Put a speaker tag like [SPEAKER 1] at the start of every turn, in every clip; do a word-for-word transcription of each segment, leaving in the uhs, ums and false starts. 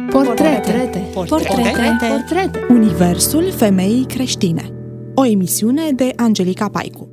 [SPEAKER 1] Portrete. Portrete. Portrete. Universul femeii creștine. O emisiune de Angelica Paicu.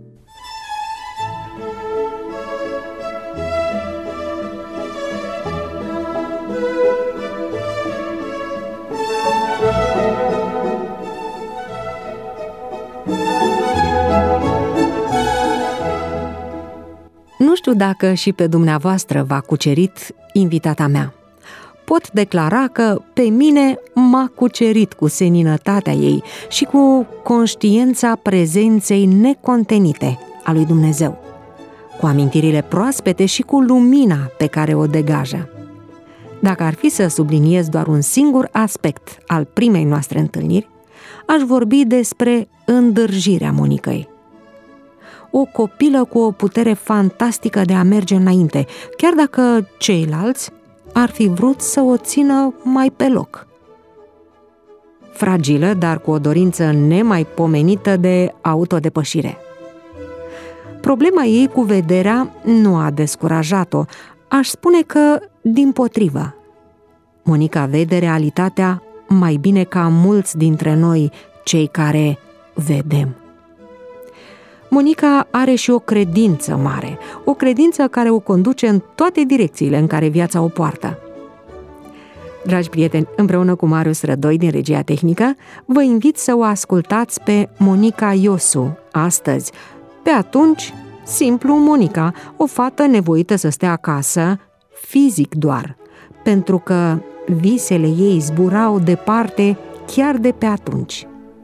[SPEAKER 2] Nu știu dacă și pe dumneavoastră v-a cucerit invitata mea. Pot declara că pe mine m-a cucerit cu seninătatea ei și cu conștiința prezenței necontenite a lui Dumnezeu, cu amintirile proaspete și cu lumina pe care o degajă. Dacă ar fi să subliniez doar un singur aspect al primei noastre întâlniri, aș vorbi despre îndârjirea Monicăi. O copilă cu o putere fantastică de a merge înainte, chiar dacă ceilalți ar fi vrut să o țină mai pe loc. Fragilă, dar cu o dorință nemaipomenită de autodepășire. Problema ei cu vederea nu a descurajat-o, aș spune că dimpotrivă. Monica vede realitatea mai bine ca mulți dintre noi, cei care vedem. Monica are și o credință mare, o credință care o conduce în toate direcțiile în care viața o poartă. Dragi prieteni, împreună cu Marius Rădoi din Regia Tehnică, vă invit să o ascultați pe Monica Iosu astăzi. Pe atunci, simplu Monica, o fată nevoită să stea acasă, fizic doar, pentru că visele ei zburau departe chiar de pe atunci.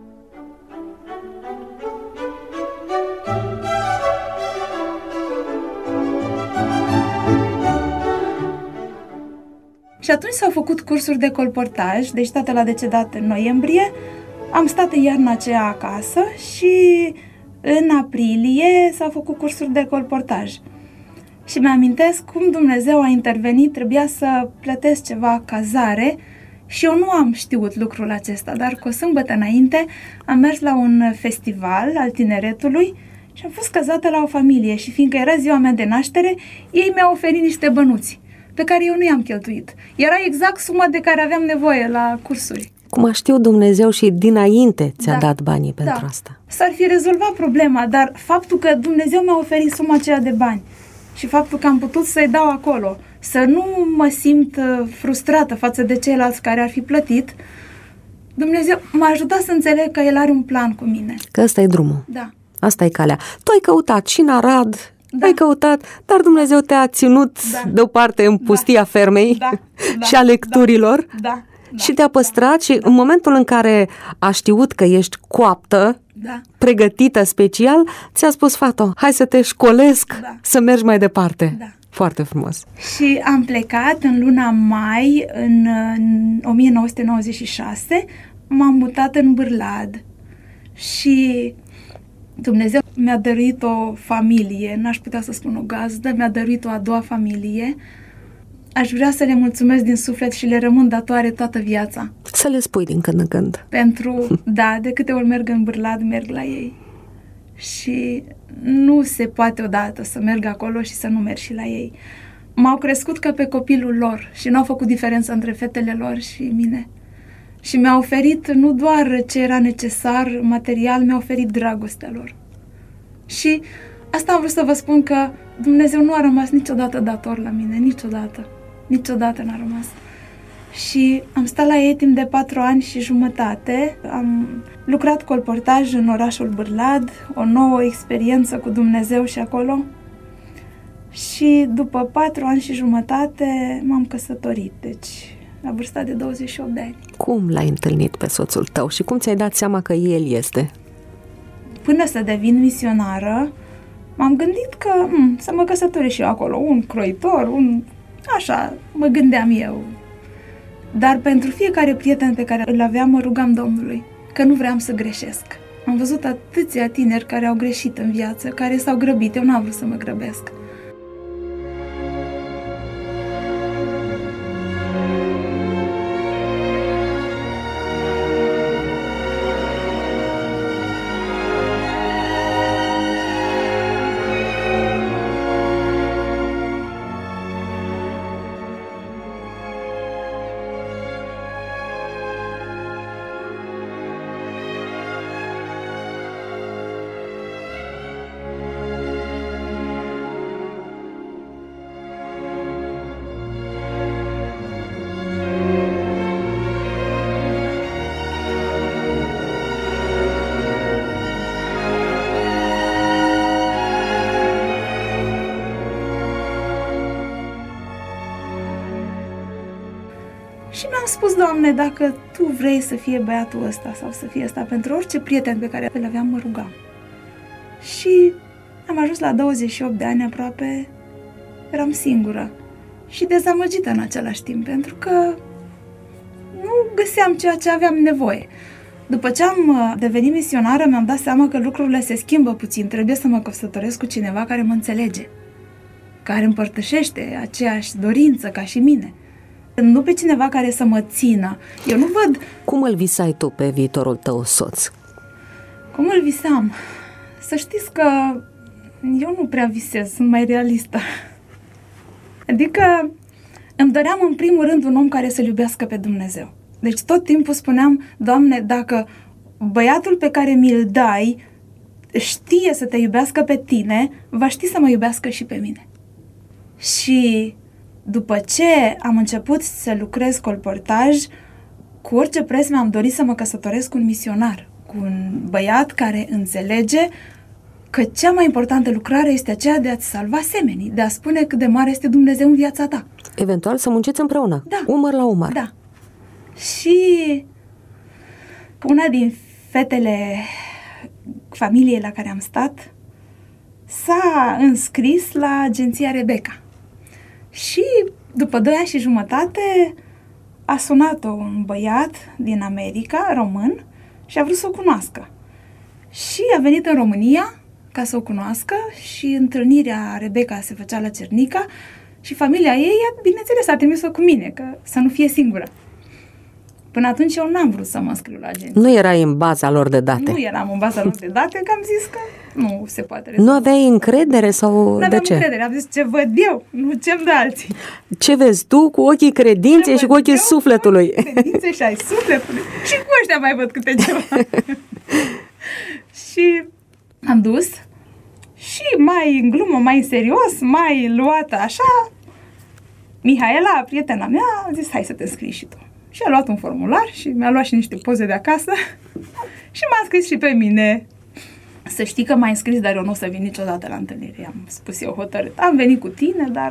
[SPEAKER 3] Și atunci s-au făcut cursuri de colportaj, deci tatăl a decedat în noiembrie, am stat în iarna aceea acasă și în aprilie s-au făcut cursuri de colportaj. Și mi-amintesc cum Dumnezeu a intervenit, trebuia să plătesc ceva cazare și eu nu am știut lucrul acesta, dar cu o sâmbătă înainte am mers la un festival al tineretului și am fost cazată la o familie și fiindcă era ziua mea de naștere, ei mi-au oferit niște bănuți pe care eu nu i-am cheltuit. Era exact suma de care aveam nevoie la cursuri.
[SPEAKER 2] Cum a știut Dumnezeu și dinainte ți-a
[SPEAKER 3] da,
[SPEAKER 2] dat banii pentru
[SPEAKER 3] da.
[SPEAKER 2] asta.
[SPEAKER 3] S-ar fi rezolvat problema, dar faptul că Dumnezeu mi-a oferit suma aceea de bani și faptul că am putut să-i dau acolo, să nu mă simt frustrată față de ceilalți care ar fi plătit, Dumnezeu m-a ajutat să înțeleg că El are un plan cu mine.
[SPEAKER 2] Că ăsta e drumul.
[SPEAKER 3] Da.
[SPEAKER 2] Asta e calea. Tu ai căutat și în Arad,
[SPEAKER 3] Da.
[SPEAKER 2] ai căutat, dar Dumnezeu te-a ținut da. deoparte în pustia da. fermei
[SPEAKER 3] da. Da.
[SPEAKER 2] și a lecturilor
[SPEAKER 3] da. Da. Da.
[SPEAKER 2] și te-a păstrat da. și în momentul în care a știut că ești coaptă,
[SPEAKER 3] da.
[SPEAKER 2] pregătită special, ți-a spus, fată, hai să te școlesc, da. să mergi mai departe.
[SPEAKER 3] Da.
[SPEAKER 2] Foarte frumos.
[SPEAKER 3] Și am plecat în luna mai, în, în o mie nouă sute nouăzeci și șase, m-am mutat în Bârlad și Dumnezeu mi-a dăruit o familie, n-aș putea să spun o gazdă, mi-a dăruit o a doua familie. Aș vrea să le mulțumesc din suflet și le rămân datoare toată viața.
[SPEAKER 2] Să le spui din când în când.
[SPEAKER 3] Pentru, da, de câte ori merg în Bârlad, merg la ei. Și nu se poate odată să merg acolo și să nu merg și la ei. M-au crescut ca pe copilul lor și n-au făcut diferență între fetele lor și mine. Și mi-a oferit nu doar ce era necesar, material, mi-a oferit dragostea lor. Și asta am vrut să vă spun, că Dumnezeu nu a rămas niciodată dator la mine, niciodată. Niciodată n-a rămas. Și am stat la ei timp de patru ani și jumătate. Am lucrat colportaj în orașul Bârlad, o nouă experiență cu Dumnezeu și acolo. Și după patru ani și jumătate m-am căsătorit, deci la vârsta de douăzeci și opt de ani.
[SPEAKER 2] Cum l-ai întâlnit pe soțul tău și cum ți-ai dat seama că el este?
[SPEAKER 3] Până să devin misionară, m-am gândit că hm, să mă căsătoresc și eu acolo, un croitor, un... așa, mă gândeam eu. Dar pentru fiecare prieten pe care îl aveam, mă rugam Domnului, că nu vreau să greșesc. Am văzut atâția tineri care au greșit în viață, care s-au grăbit, eu n-am vrut să mă grăbesc. Și mi-am spus, Doamne, dacă Tu vrei să fie băiatul ăsta sau să fie ăsta, pentru orice prieten pe care îl aveam, mă rugam. Și am ajuns la douăzeci și opt de ani aproape, eram singură și dezamăgită în același timp, pentru că nu găseam ceea ce aveam nevoie. După ce am devenit misionară, mi-am dat seama că lucrurile se schimbă puțin. Trebuie să mă căsătoresc cu cineva care mă înțelege, care împărtășește aceeași dorință ca și mine. Nu pe cineva care să mă țină. Eu nu văd...
[SPEAKER 2] Cum îl visai tu pe viitorul tău soț?
[SPEAKER 3] Cum îl visam? Să știți că eu nu prea visez, sunt mai realistă. Adică îmi doream în primul rând un om care să-L iubească pe Dumnezeu. Deci tot timpul spuneam, Doamne, dacă băiatul pe care mi-l dai știe să te iubească pe tine, va ști să mă iubească și pe mine. Și după ce am început să lucrez colportaj, cu orice preț mi-am dorit să mă căsătoresc cu un misionar, cu un băiat care înțelege că cea mai importantă lucrare este aceea de a-ți salva semenii, de a spune cât de mare este Dumnezeu în viața ta.
[SPEAKER 2] Eventual să munciți împreună,
[SPEAKER 3] da.
[SPEAKER 2] umăr la umăr.
[SPEAKER 3] Da. Și una din fetele familiei la care am stat s-a înscris la agenția Rebecca. Și după doi ani și jumătate a sunat-o un băiat din America, român, și a vrut să o cunoască. Și a venit în România ca să o cunoască și întâlnirea Rebecca se făcea la Cernica și familia ei, bineînțeles, a trimis-o cu mine, că să nu fie singură. Până atunci eu n-am vrut să mă înscriu la agenție.
[SPEAKER 2] Nu erai în baza lor de date.
[SPEAKER 3] Nu eram în baza lor de date, că am zis că nu se poate rezolva.
[SPEAKER 2] Nu aveai încredere sau
[SPEAKER 3] de
[SPEAKER 2] ce?
[SPEAKER 3] Nu aveam încredere, am zis ce văd eu, nu ce-mi de alții.
[SPEAKER 2] Ce vezi tu cu ochii credinței și cu ochii sufletului.
[SPEAKER 3] Cu credinței și ai sufletului. Și cu ăștia mai văd câte ceva. Și am dus și mai în glumă, mai în serios, mai luată așa, Mihaela, prietena mea, a zis hai să te înscrii și tu. Și a luat un formular și mi-a luat și niște poze de acasă și m-a înscris și pe mine. Să știi că m-ai înscris, dar eu nu o să vin niciodată la întâlnire, am spus eu hotărât. Am venit cu tine, dar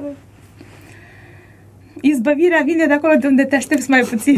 [SPEAKER 3] izbăvirea vine de acolo de unde te aștepți mai puțin.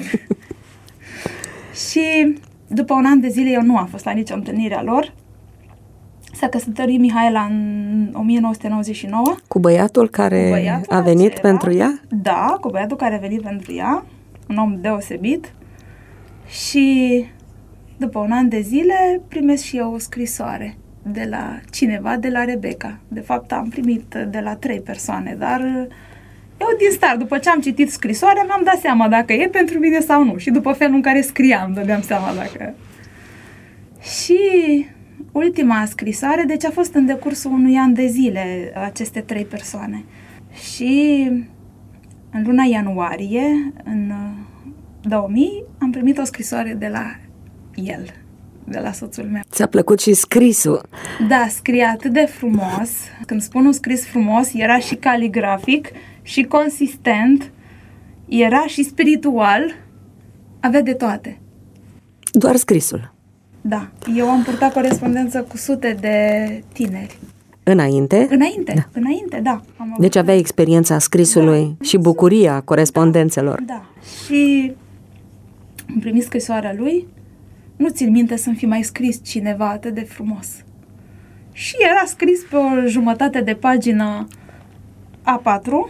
[SPEAKER 3] Și după un an de zile eu nu am fost la nicio întâlnire a lor. S-a căsătorit Mihaela în o mie nouă sute nouăzeci și nouă.
[SPEAKER 2] Cu băiatul care cu băiatul a venit acela, pentru ea?
[SPEAKER 3] Da, cu băiatul care a venit pentru ea. Un om deosebit. Și după un an de zile primesc și eu o scrisoare de la cineva, de la Rebecca. De fapt am primit de la trei persoane, dar eu din start, după ce am citit scrisoarea, mi-am dat seama dacă e pentru mine sau nu. Și după felul în care scriam, dădeam seama dacă... Și ultima scrisoare, deci a fost în decursul unui an de zile aceste trei persoane. Și în luna ianuarie, în două mii, am primit o scrisoare de la el, de la soțul meu.
[SPEAKER 2] Ți-a plăcut și scrisul?
[SPEAKER 3] Da, scria atât de frumos. Când spun un scris frumos, era și caligrafic, și consistent, era și spiritual, avea de toate.
[SPEAKER 2] Doar scrisul?
[SPEAKER 3] Da. Eu am purtat corespondență cu sute de tineri.
[SPEAKER 2] Înainte?
[SPEAKER 3] Înainte,
[SPEAKER 2] da.
[SPEAKER 3] înainte, da. Am
[SPEAKER 2] deci aveai experiența scrisului da. și bucuria corespondențelor.
[SPEAKER 3] Da, da. Și am primit scrisoarea lui. Nu țin minte să-mi fi mai scris cineva atât de frumos. Și era scris pe o jumătate de pagină A patru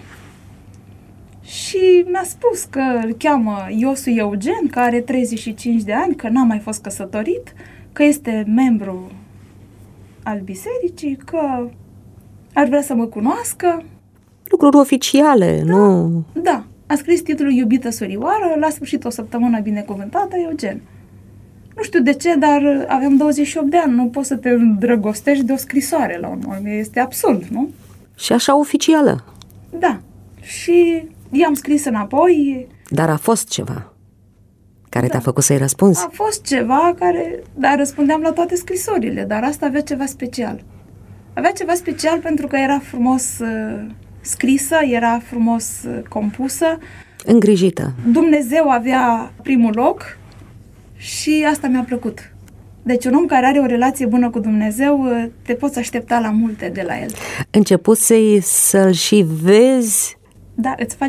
[SPEAKER 3] și mi-a spus că îl cheamă Iosu Eugen, că are treizeci și cinci de ani, că n-a mai fost căsătorit, că este membru al bisericii, că ar vrea să mă cunoască.
[SPEAKER 2] Lucruri oficiale,
[SPEAKER 3] da,
[SPEAKER 2] nu?
[SPEAKER 3] Da. A scris titlul Iubită surioară, la sfârșit o săptămână binecuvântată, Eugen. Nu știu de ce, dar aveam douăzeci și opt de ani, nu poți să te îndrăgostești de o scrisoare la un om. Este absurd, nu?
[SPEAKER 2] Și așa oficială.
[SPEAKER 3] Da. Și i-am scris înapoi.
[SPEAKER 2] Dar a fost ceva care
[SPEAKER 3] da.
[SPEAKER 2] te-a făcut să-i răspunzi?
[SPEAKER 3] A fost ceva care, dar răspundeam la toate scrisorile, dar asta avea ceva special. Avea ceva special pentru că era frumos uh, scrisă, era frumos uh, compusă.
[SPEAKER 2] Îngrijită.
[SPEAKER 3] Dumnezeu avea primul loc și asta mi-a plăcut. Deci un om care are o relație bună cu Dumnezeu, te poți aștepta la multe de la el.
[SPEAKER 2] Începusei să-l și vezi?
[SPEAKER 3] Da, îți faci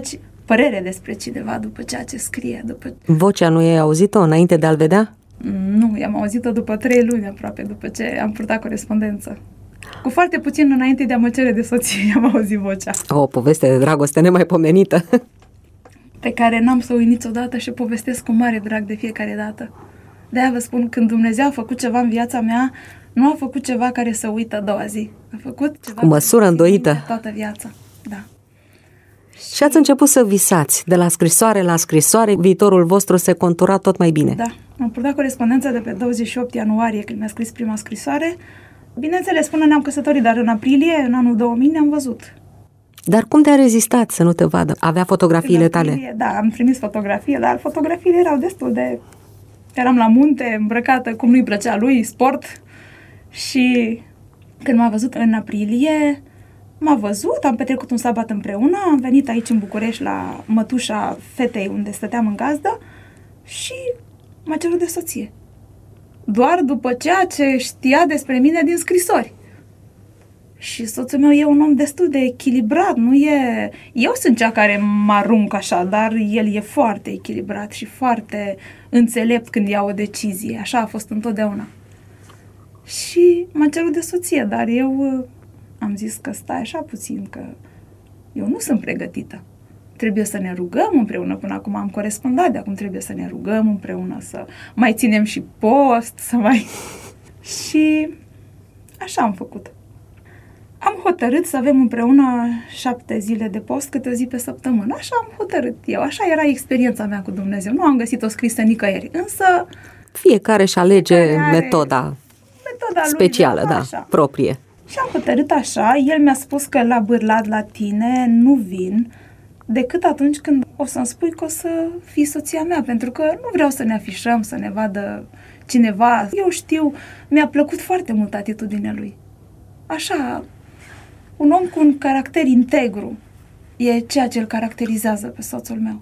[SPEAKER 3] părere despre cineva după ceea ce scrie. După...
[SPEAKER 2] Vocea nu ai auzit-o înainte de a-l vedea?
[SPEAKER 3] Nu, i-am auzit-o după trei luni aproape, după ce am purtat corespondență. Cu foarte puțin înainte de a mă cere de soție, am auzit vocea.
[SPEAKER 2] O poveste de dragoste nemaipomenită.
[SPEAKER 3] Pe care n-am să o uit niciodată și povestesc cu mare drag de fiecare dată. De-aia vă spun, când Dumnezeu a făcut ceva în viața mea, nu a făcut ceva care să uită a doua zi. A făcut ceva
[SPEAKER 2] cu măsură îndoită.
[SPEAKER 3] Toată viața, da.
[SPEAKER 2] Și ați început să visați. De la scrisoare la scrisoare, viitorul vostru se contura tot mai bine.
[SPEAKER 3] Da. Am purtat corespondența de pe douăzeci și opt ianuarie, când mi-a scris prima scrisoare. Bineînțeles, până ne-am căsătorit, dar în aprilie, în anul două mii, ne-am văzut.
[SPEAKER 2] Dar cum te-a rezistat să nu te vadă? Avea fotografiile aprilie, tale?
[SPEAKER 3] Da, am trimis fotografie, dar fotografiile erau destul de... Eram la munte, îmbrăcată cum nu-i plăcea lui, sport. Și când m-a văzut în aprilie, m-a văzut, am petrecut un sabat împreună, am venit aici în București la mătușa fetei unde stăteam în gazdă și m-a cerut de soție. Doar după ceea ce știa despre mine din scrisori. Și soțul meu e un om destul de echilibrat, nu e... Eu sunt cea care mă arunc așa, dar el e foarte echilibrat și foarte înțelept când ia o decizie. Așa a fost întotdeauna. Și m-a cerut de soție, dar eu am zis că stai așa puțin, că eu nu sunt pregătită. Trebuie să ne rugăm împreună, până acum am corespondat, de acum trebuie să ne rugăm împreună, să mai ținem și post, să mai... Și așa am făcut. Am hotărât să avem împreună șapte zile de post, câte o zi pe săptămână. Așa am hotărât eu, așa era experiența mea cu Dumnezeu. Nu am găsit-o scrisă nicăieri, însă...
[SPEAKER 2] Fiecare își alege metoda,
[SPEAKER 3] metoda
[SPEAKER 2] specială,
[SPEAKER 3] lui,
[SPEAKER 2] da,
[SPEAKER 3] așa.
[SPEAKER 2] proprie.
[SPEAKER 3] Și am hotărât așa, el mi-a spus că la Bârlad, la tine, nu vin, decât atunci când o să-mi spui că o să fii soția mea, pentru că nu vreau să ne afișăm, să ne vadă cineva. Eu știu, mi-a plăcut foarte mult atitudinea lui. Așa, un om cu un caracter integru e ceea ce îl caracterizează pe soțul meu.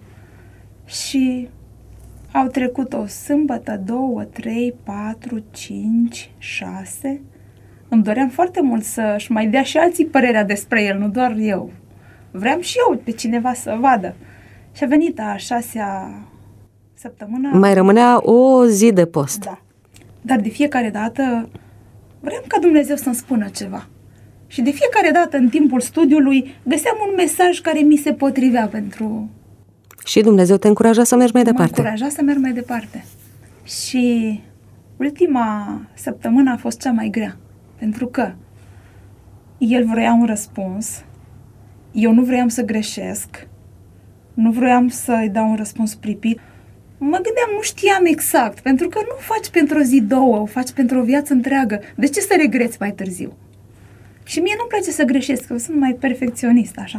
[SPEAKER 3] Și au trecut o sâmbătă, două, trei, patru, cinci, șase. Îmi doream foarte mult să-și mai dea și alții părerea despre el, nu doar eu. Vreau și eu pe cineva să vadă. Și a venit a șasea săptămână.
[SPEAKER 2] Mai rămânea o zi de post.
[SPEAKER 3] Da. Dar de fiecare dată vreau ca Dumnezeu să-mi spună ceva. Și de fiecare dată în timpul studiului găseam un mesaj care mi se potrivea pentru...
[SPEAKER 2] Și Dumnezeu te încuraja să mergi mai departe.
[SPEAKER 3] Mă încuraja să merg mai departe. Și ultima săptămână a fost cea mai grea. Pentru că el vrea un răspuns, eu nu vreau să greșesc, nu vreau să-i dau un răspuns pripit. Mă gândeam, nu știam exact, pentru că nu faci pentru o zi, două, o faci pentru o viață întreagă. De ce să regreți mai târziu? Și mie nu-mi place să greșesc, eu sunt mai perfecționist, așa.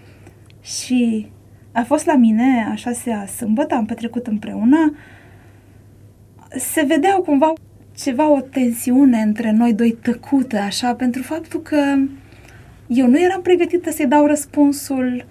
[SPEAKER 3] Și a fost la mine, a șasea sâmbătă, am petrecut împreună, se vedea cumva ceva, o tensiune între noi doi tăcută, așa, pentru faptul că eu nu eram pregătită să-i dau răspunsul,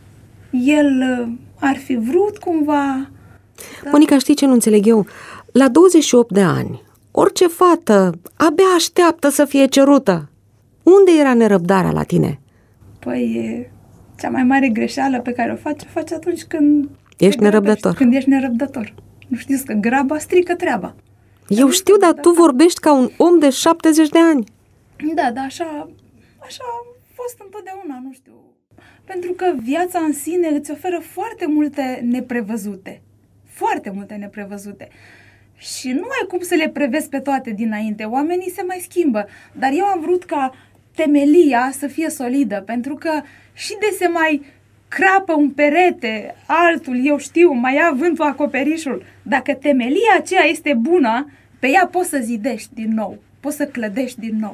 [SPEAKER 3] el ar fi vrut cumva...
[SPEAKER 2] Dar... Monica, știi ce nu înțeleg eu? La douăzeci și opt de ani, orice fată abia așteaptă să fie cerută. Unde era nerăbdarea la tine?
[SPEAKER 3] Păi, e cea mai mare greșeală pe care o faci, o faci atunci când...
[SPEAKER 2] Ești nerăbdător.
[SPEAKER 3] Când ești nerăbdător. Nu știți că graba strică treaba.
[SPEAKER 2] Eu știu, dar tu vorbești ca un om de șaptezeci de ani.
[SPEAKER 3] Da, dar așa, așa a fost întotdeauna, nu știu. Pentru că viața în sine îți oferă foarte multe neprevăzute. Foarte multe neprevăzute. Și nu ai cum să le prevezi pe toate dinainte. Oamenii se mai schimbă. Dar eu am vrut ca temelia să fie solidă, pentru că și de se mai crapă un perete, altul, eu știu, mai ia vântul acoperișul. Dacă temelia aceea este bună, pe ea poți să zidești din nou, poți să clădești din nou.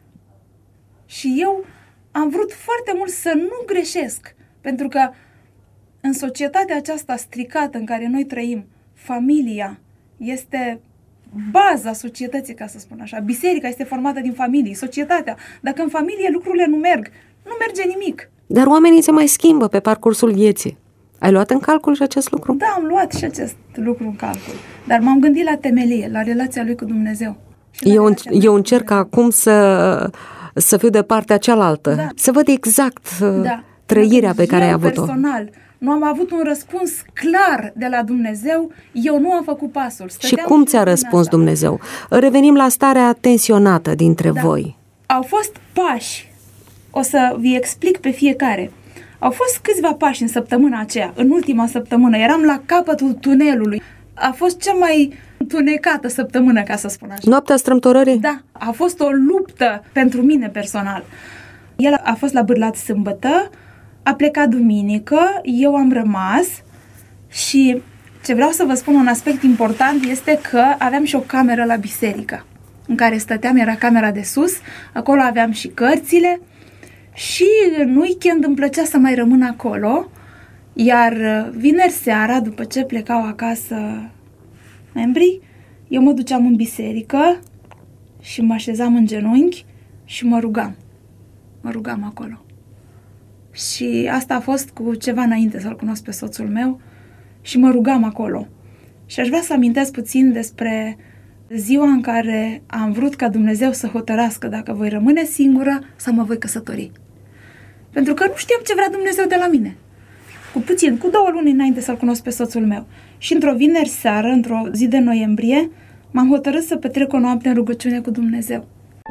[SPEAKER 3] Și eu am vrut foarte mult să nu greșesc, pentru că în societatea aceasta stricată în care noi trăim, familia este baza societății, ca să spun așa. Biserica este formată din familii, societatea. Dacă în familie lucrurile nu merg, nu merge nimic.
[SPEAKER 2] Dar oamenii se mai schimbă pe parcursul vieții. Ai luat în calcul și acest lucru?
[SPEAKER 3] Da, am luat și acest lucru în calcul. Dar m-am gândit la temelie, la relația lui cu Dumnezeu.
[SPEAKER 2] Eu, eu încerc acum să, să fiu de partea cealaltă. Da. Să văd exact da. trăirea pe care ai avut-o.
[SPEAKER 3] Personal nu am avut un răspuns clar de la Dumnezeu, eu nu am făcut pasul.
[SPEAKER 2] Stăteam și cum ți-a răspuns asta. Dumnezeu? Revenim la starea tensionată dintre da. voi.
[SPEAKER 3] Au fost pași, o să vi explic pe fiecare. Au fost câțiva pași în săptămâna aceea, în ultima săptămână, eram la capătul tunelului. A fost cea mai tunecată săptămână, ca să spun așa.
[SPEAKER 2] Noaptea strâmtorării?
[SPEAKER 3] Da, a fost o luptă pentru mine personal. El a fost la Bârlad sâmbătă, a plecat duminică, eu am rămas și ce vreau să vă spun, un aspect important este că aveam și o cameră la biserică în care stăteam, era camera de sus, acolo aveam și cărțile și în weekend îmi plăcea să mai rămân acolo, iar vineri seara, după ce plecau acasă membrii, eu mă duceam în biserică și mă așezam în genunchi și mă rugam. Mă rugam acolo. Și asta a fost cu ceva înainte să-l cunosc pe soțul meu și mă rugam acolo. Și aș vrea să amintesc puțin despre ziua în care am vrut ca Dumnezeu să hotărască dacă voi rămâne singură sau mă voi căsători. Pentru că nu știam ce vrea Dumnezeu de la mine. Cu puțin, cu două luni înainte să-l cunosc pe soțul meu. Și într-o vineri seară, într-o zi de noiembrie, m-am hotărât să petrec o noapte în rugăciune cu Dumnezeu.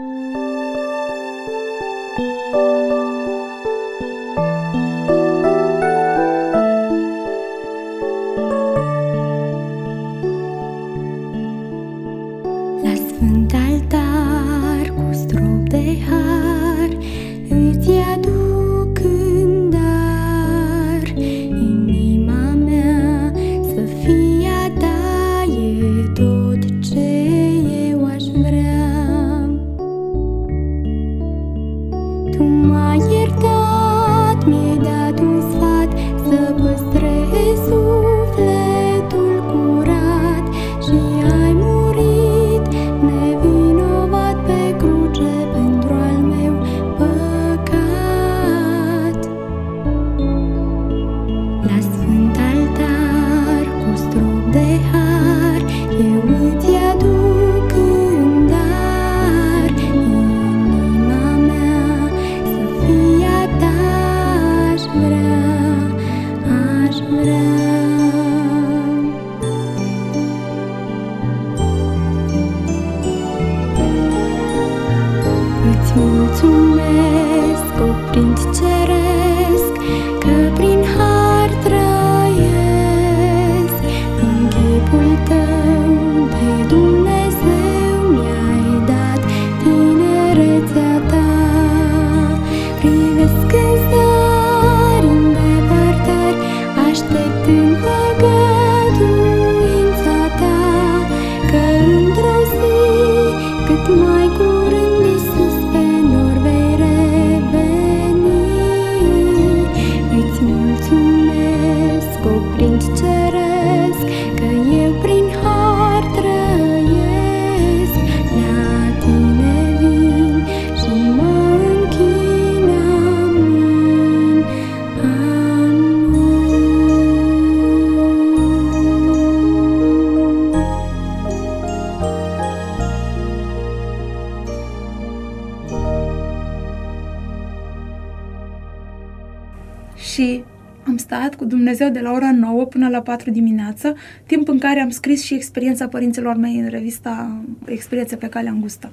[SPEAKER 3] Și am stat cu Dumnezeu de la ora nouă până la patru dimineață, timp în care am scris și experiența părinților mei în revista Experiențe pe calea îngustă.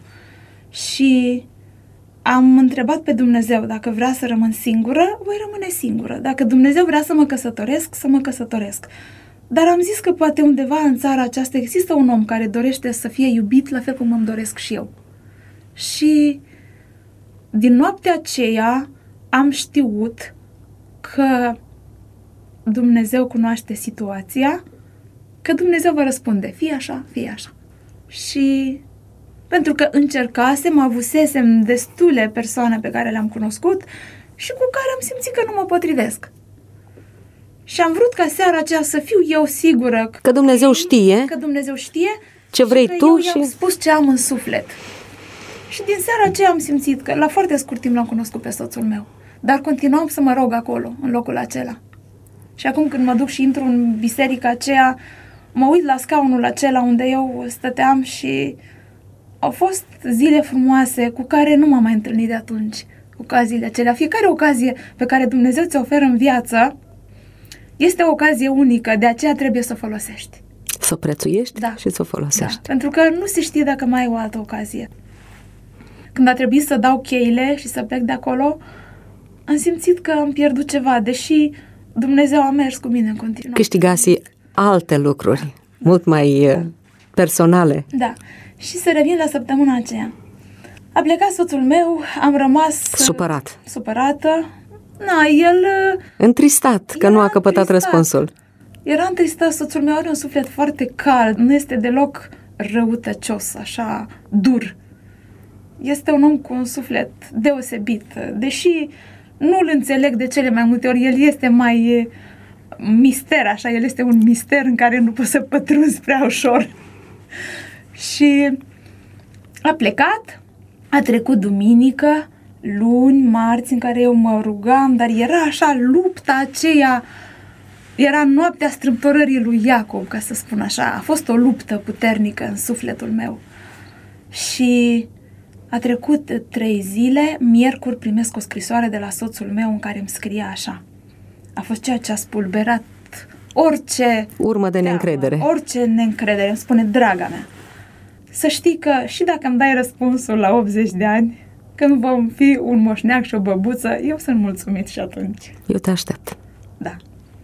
[SPEAKER 3] Și am întrebat pe Dumnezeu dacă vrea să rămân singură, voi rămâne singură. Dacă Dumnezeu vrea să mă căsătoresc, să mă căsătoresc. Dar am zis că poate undeva în țara aceasta există un om care dorește să fie iubit la fel cum îmi doresc și eu. Și din noaptea aceea am știut că Dumnezeu cunoaște situația, că Dumnezeu va răspunde, fie așa, fie așa. Și pentru că încercasem, avusesem destule persoane pe care le-am cunoscut și cu care am simțit că nu mă potrivesc. Și am vrut ca seara aceea să fiu eu sigură că,
[SPEAKER 2] că Dumnezeu știe,
[SPEAKER 3] că Dumnezeu știe
[SPEAKER 2] ce vrei
[SPEAKER 3] și
[SPEAKER 2] tu
[SPEAKER 3] eu
[SPEAKER 2] și
[SPEAKER 3] i-am spus ce am în suflet. Și din seara aceea am simțit că la foarte scurt timp l-am cunoscut pe soțul meu. Dar continuam să mă rog acolo, în locul acela. Și acum când mă duc și intru în biserica aceea, mă uit la scaunul acela unde eu stăteam și au fost zile frumoase cu care nu m-am mai întâlnit de atunci. Ocaziile acelea. Fiecare ocazie pe care Dumnezeu ți-o oferă în viață Este o ocazie unică, de aceea trebuie să o folosești.
[SPEAKER 2] Să o prețuiești
[SPEAKER 3] da.
[SPEAKER 2] și să o folosești.
[SPEAKER 3] Da. Pentru că nu se știe dacă mai ai o altă ocazie. Când a trebuit să dau cheile și să plec de acolo, am simțit că am pierdut ceva, deși Dumnezeu a mers cu mine în continuare.
[SPEAKER 2] Câștigasi alte lucruri, da. mult mai da. personale.
[SPEAKER 3] Da. Și să revin la săptămâna aceea. A plecat soțul meu, am rămas...
[SPEAKER 2] Supărat.
[SPEAKER 3] Supărată. Na, el...
[SPEAKER 2] Întristat, că nu a căpătat întristat. răspunsul.
[SPEAKER 3] Era întristat, soțul meu are un suflet foarte cald, nu este deloc răutăcios, așa, dur. Este un om cu un suflet deosebit, deși nu-l înțeleg de cele mai multe ori, el este mai mister, așa, el este un mister în care nu poți să pătrunzi prea ușor. Și a plecat, a trecut duminică, luni, marți, în care eu mă rugam, dar era așa lupta aceea, era noaptea strâmtorării lui Iacob, ca să spun așa. A fost o luptă puternică în sufletul meu. Și a trecut trei zile, miercuri primesc o scrisoare de la soțul meu în care îmi scria așa. A fost ceea ce a spulberat orice...
[SPEAKER 2] urmă de neîncredere.
[SPEAKER 3] Teamă, orice neîncredere. Îmi spune, draga mea, să știi că și dacă îmi dai răspunsul la optzeci de ani, când vom fi un moșneac și o băbuță, eu sunt mulțumit și atunci.
[SPEAKER 2] Eu te aștept.
[SPEAKER 3] Da.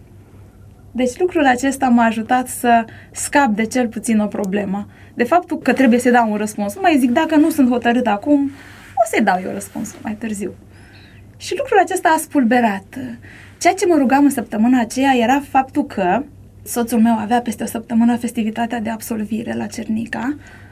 [SPEAKER 3] Deci lucrul acesta m-a ajutat să scap de cel puțin o problemă. De faptul că trebuie să dau un răspuns. Nu mai zic, dacă nu sunt hotărât acum, o să-i dau eu răspunsul mai târziu. Și lucrul acesta a spulberat. Ceea ce mă rugam în săptămâna aceea era faptul că soțul meu avea peste o săptămână festivitatea de absolvire la Cernica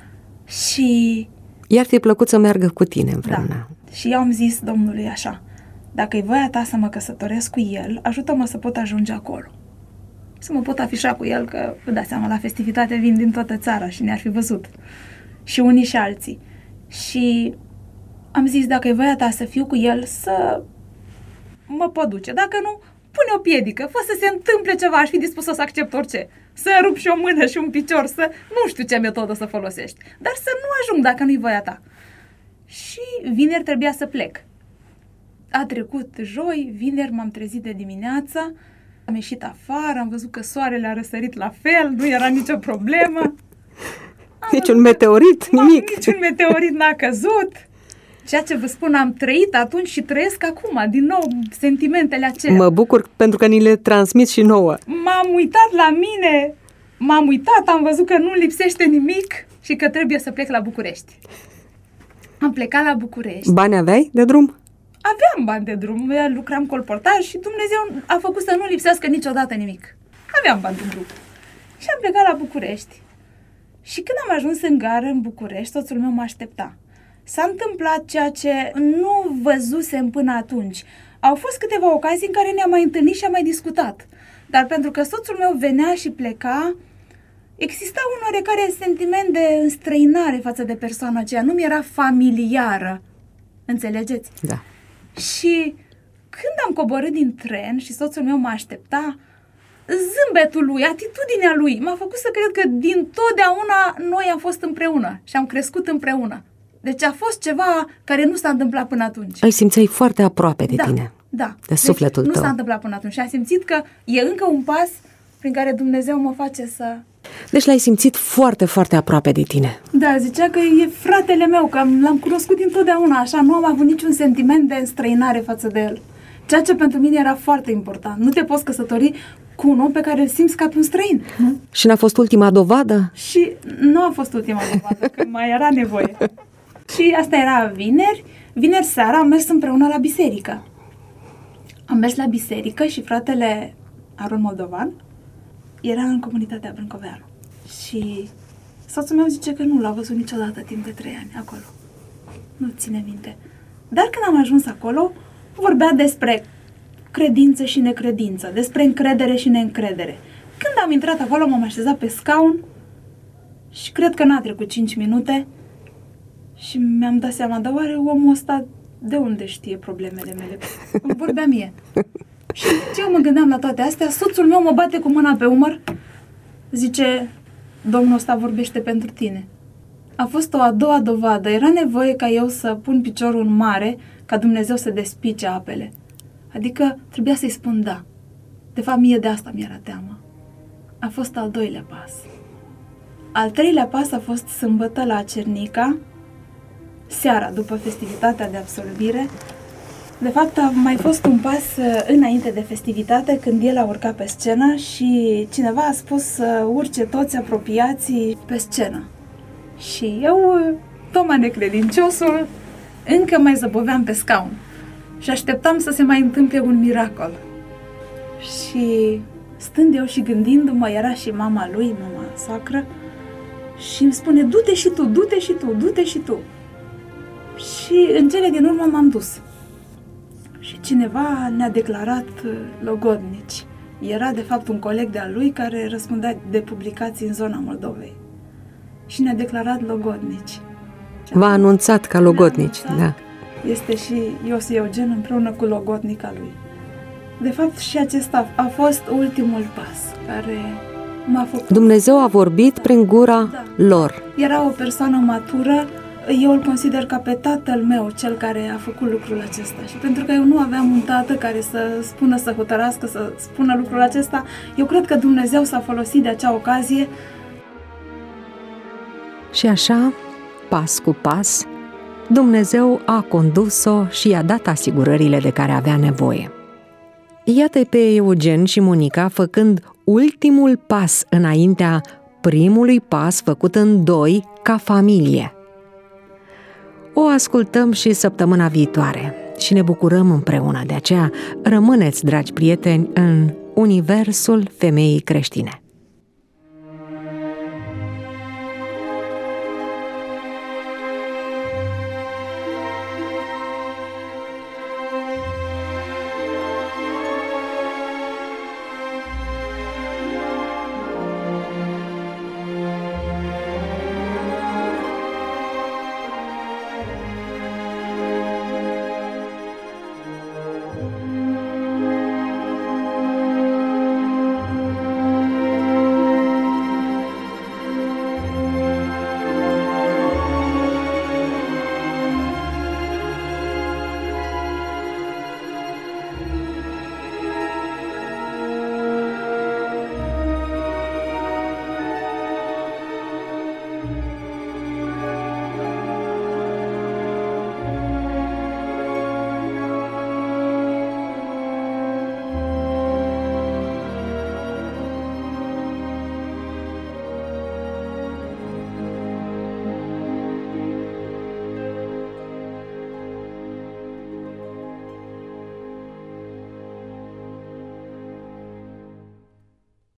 [SPEAKER 3] și...
[SPEAKER 2] I-ar fi plăcut să meargă cu tine împreună.
[SPEAKER 3] Da. Și eu am zis Domnului așa, dacă e voia ta să mă căsătoresc cu el, ajută-mă să pot ajunge acolo. Să mă pot afișa cu el, că, vă dați seama, la festivitate vin din toată țara și ne-ar fi văzut. Și unii și alții. Și am zis, dacă e voia ta să fiu cu el, să mă pot duce. Dacă nu, pune o piedică, fă să se întâmple ceva, aș fi dispusă să accept orice. Să rup și o mână și un picior, să nu știu ce metodă să folosești. Dar să nu ajung dacă nu-i voia ta. Și vineri trebuia să plec. A trecut joi, vineri m-am trezit de dimineață, am ieșit afară, am văzut că soarele a răsărit la fel, nu era nicio problemă.
[SPEAKER 2] Niciun meteorit, nimic.
[SPEAKER 3] Niciun meteorit n-a căzut. Ceea ce vă spun, am trăit atunci și trăiesc acum, din nou, sentimentele acelea.
[SPEAKER 2] Mă bucur pentru că ni le transmit și nouă.
[SPEAKER 3] M-am uitat la mine, m-am uitat, am văzut că nu lipsește nimic și că trebuie să plec la București. Am plecat la București.
[SPEAKER 2] Bani aveai de drum?
[SPEAKER 3] Aveam bani de drum, lucram colportaj și Dumnezeu a făcut să nu lipsească niciodată nimic. Aveam bani de drum. Și am plecat la București. Și când am ajuns în gară, în București, soțul meu mă aștepta. S-a întâmplat ceea ce nu văzusem până atunci. Au fost câteva ocazii în care ne-am mai întâlnit și am mai discutat. Dar pentru că soțul meu venea și pleca, exista un oarecare sentiment de înstrăinare față de persoana aceea. Nu mi era familiară. Înțelegeți?
[SPEAKER 2] Da.
[SPEAKER 3] Și când am coborât din tren și soțul meu mă aștepta, zâmbetul lui, atitudinea lui m-a făcut să cred că din totdeauna noi am fost împreună și am crescut împreună. Deci a fost ceva care nu s-a întâmplat până atunci.
[SPEAKER 2] Îl simțeai foarte aproape de
[SPEAKER 3] da,
[SPEAKER 2] tine.
[SPEAKER 3] Da.
[SPEAKER 2] De sufletul
[SPEAKER 3] deci
[SPEAKER 2] tău.
[SPEAKER 3] Nu s-a întâmplat până atunci și am simțit că e încă un pas prin care Dumnezeu mă face să...
[SPEAKER 2] Deci l-ai simțit foarte, foarte aproape de tine.
[SPEAKER 3] Da, zicea că e fratele meu, că l-am cunoscut dintotdeauna, așa, nu am avut niciun sentiment de înstrăinare față de el. Ceea ce pentru mine era foarte important. Nu te poți căsători cu un om pe care îl simți ca pe un străin. Nu?
[SPEAKER 2] Și n-a fost ultima dovadă?
[SPEAKER 3] Și nu a fost ultima dovadă, că mai era nevoie. Și asta era vineri. Vineri seara am mers împreună la biserică. Am mers la biserică și fratele Aron Moldovan era în comunitatea Brâncoveanu. Și soțul meu zice că nu l-a văzut niciodată timp de trei ani acolo. Nu ține minte. Dar când am ajuns acolo, vorbea despre credință și necredință, despre încredere și neîncredere. Când am intrat acolo, m-am așezat pe scaun și cred că n-a trecut cinci minute și mi-am dat seama, dar oare omul ăsta de unde știe problemele mele? Îmi vorbea mie. Și ce eu mă gândeam la toate astea, soțul meu mă bate cu mâna pe umăr, zice, Domnul ăsta vorbește pentru tine. A fost o a doua dovadă. Era nevoie ca eu să pun piciorul în mare, ca Dumnezeu să despice apele. Adică trebuia să-i spun da. De fapt, mie de asta mi-era teamă. A fost al doilea pas. Al treilea pas a fost sâmbătă la Cernica, seara după festivitatea de absolvire. De fapt, a mai fost un pas înainte de festivitate, când el a urcat pe scenă și cineva a spus să urce toți apropiații pe scenă. Și eu, Toma necredinciosul, încă mai zăboveam pe scaun și așteptam să se mai întâmple un miracol. Și stând eu și gândindu-mă, era și mama lui, mama soacră, și îmi spune, du-te și tu, du-te și tu, du-te și tu. Și în cele din urmă m-am dus. Și cineva ne-a declarat logodnici. Era de fapt un coleg de-al lui care răspundea de publicații în zona Moldovei. Și ne-a declarat logodnici.
[SPEAKER 2] V-a anunțat ca logodnici, da.
[SPEAKER 3] Este și Iosi Eugen împreună cu logodnica lui. De fapt, și acesta a fost ultimul pas care m-a făcut...
[SPEAKER 2] Dumnezeu a vorbit prin gura
[SPEAKER 3] da.
[SPEAKER 2] lor.
[SPEAKER 3] Era o persoană matură, eu îl consider ca pe tatăl meu, cel care a făcut lucrul acesta. Și pentru că eu nu aveam un tată care să spună, să hotărască, să spună lucrul acesta, eu cred că Dumnezeu s-a folosit de acea ocazie.
[SPEAKER 2] Și așa, pas cu pas, Dumnezeu a condus-o și i-a dat asigurările de care avea nevoie. Iată pe Eugen și Monica făcând ultimul pas înaintea primului pas făcut în doi ca familie. O ascultăm și săptămâna viitoare și ne bucurăm împreună. De aceea rămâneți, dragi prieteni, în universul femeii creștine.